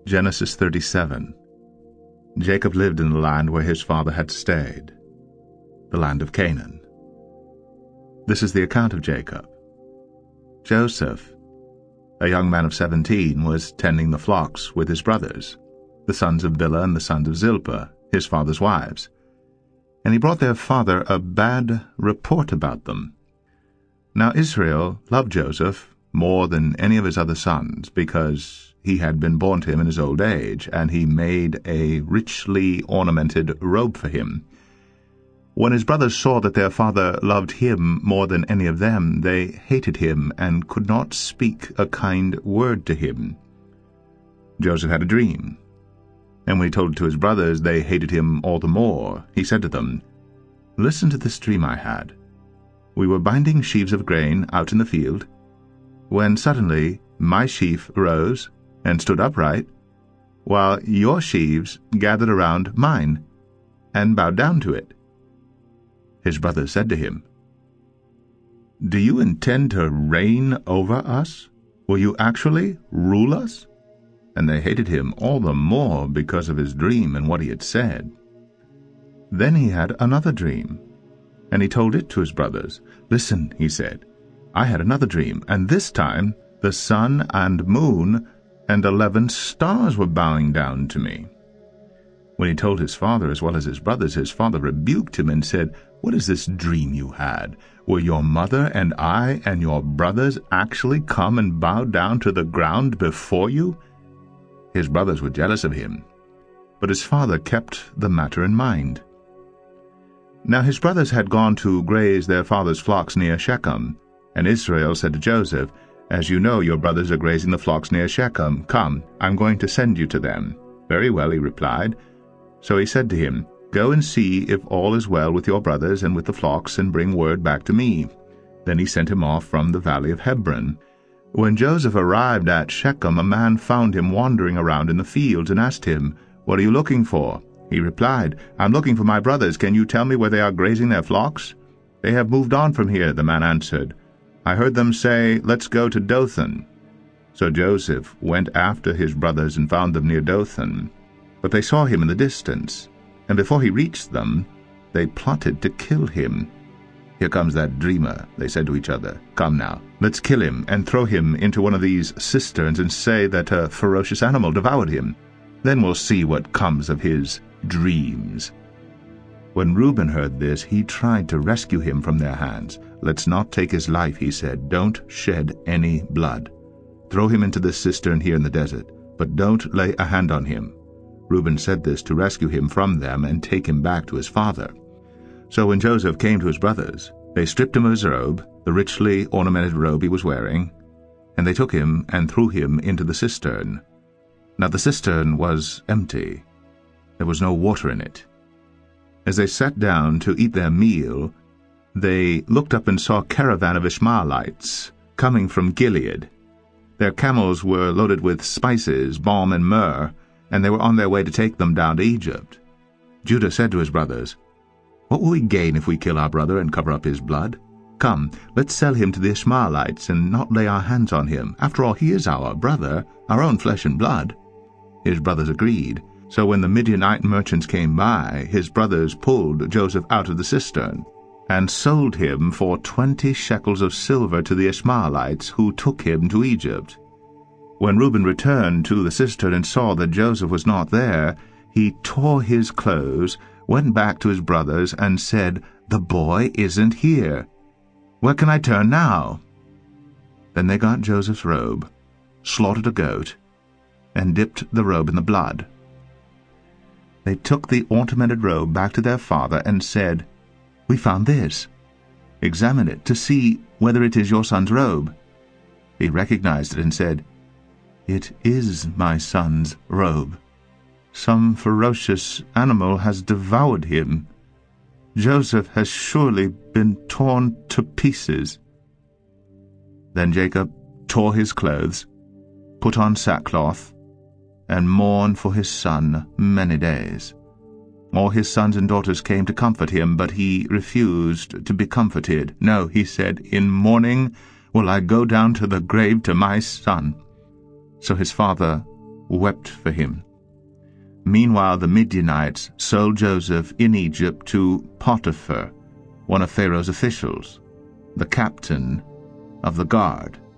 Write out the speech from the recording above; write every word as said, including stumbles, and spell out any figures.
Genesis thirty-seven. Jacob lived in the land where his father had stayed, the land of Canaan. This is the account of Jacob. Joseph, a young man of seventeen, was tending the flocks with his brothers, the sons of Bilhah and the sons of Zilpah, his father's wives. And he brought their father a bad report about them. Now Israel loved Joseph more than any of his other sons, because he had been born to him in his old age, and he made a richly ornamented robe for him. When his brothers saw that their father loved him more than any of them, they hated him and could not speak a kind word to him. Joseph had a dream, and when he told it to his brothers, they hated him all the more. He said to them, "Listen to this dream I had. We were binding sheaves of grain out in the field, when suddenly my sheaf rose and stood upright, while your sheaves gathered around mine and bowed down to it." His brothers said to him, "Do you intend to reign over us? Will you actually rule us?" And they hated him all the more because of his dream and what he had said. Then he had another dream, and he told it to his brothers. "Listen," he said, "I had another dream, and this time the sun and moon and eleven stars were bowing down to me." When he told his father as well as his brothers, his father rebuked him and said, "What is this dream you had? Will your mother and I and your brothers actually come and bow down to the ground before you?" His brothers were jealous of him, but his father kept the matter in mind. Now his brothers had gone to graze their father's flocks near Shechem, and Israel said to Joseph, "As you know, your brothers are grazing the flocks near Shechem. Come, I'm going to send you to them." "Very well," he replied. So he said to him, "Go and see if all is well with your brothers and with the flocks, and bring word back to me." Then he sent him off from the valley of Hebron. When Joseph arrived at Shechem, a man found him wandering around in the fields and asked him, "What are you looking for?" He replied, "I'm looking for my brothers. Can you tell me where they are grazing their flocks?" "They have moved on from here," the man answered. "I heard them say, 'Let's go to Dothan.'" So Joseph went after his brothers and found them near Dothan. But they saw him in the distance, and before he reached them, they plotted to kill him. "Here comes that dreamer," they said to each other. "Come now, let's kill him and throw him into one of these cisterns and say that a ferocious animal devoured him. Then we'll see what comes of his dreams." When Reuben heard this, he tried to rescue him from their hands. "Let's not take his life," he said. "Don't shed any blood. Throw him into this cistern here in the desert, but don't lay a hand on him." Reuben said this to rescue him from them and take him back to his father. So when Joseph came to his brothers, they stripped him of his robe, the richly ornamented robe he was wearing, and they took him and threw him into the cistern. Now the cistern was empty. There was no water in it. As they sat down to eat their meal, they looked up and saw a caravan of Ishmaelites coming from Gilead. Their camels were loaded with spices, balm, and myrrh, and they were on their way to take them down to Egypt. Judah said to his brothers, "What will we gain if we kill our brother and cover up his blood? Come, let's sell him to the Ishmaelites and not lay our hands on him. After all, he is our brother, our own flesh and blood." His brothers agreed. So when the Midianite merchants came by, his brothers pulled Joseph out of the cistern and sold him for twenty shekels of silver to the Ishmaelites, who took him to Egypt. When Reuben returned to the cistern and saw that Joseph was not there, he tore his clothes, went back to his brothers, and said, "The boy isn't here. Where can I turn now?" Then they got Joseph's robe, slaughtered a goat, and dipped the robe in the blood. They took the ornamented robe back to their father and said, "We found this. Examine it to see whether it is your son's robe." He recognized it and said, "It is my son's robe. Some ferocious animal has devoured him. Joseph has surely been torn to pieces." Then Jacob tore his clothes, put on sackcloth, and mourned for his son many days. All his sons and daughters came to comfort him, but he refused to be comforted. "No," he said, "in mourning will I go down to the grave to my son." So his father wept for him. Meanwhile the Midianites sold Joseph in Egypt to Potiphar, one of Pharaoh's officials, the captain of the guard.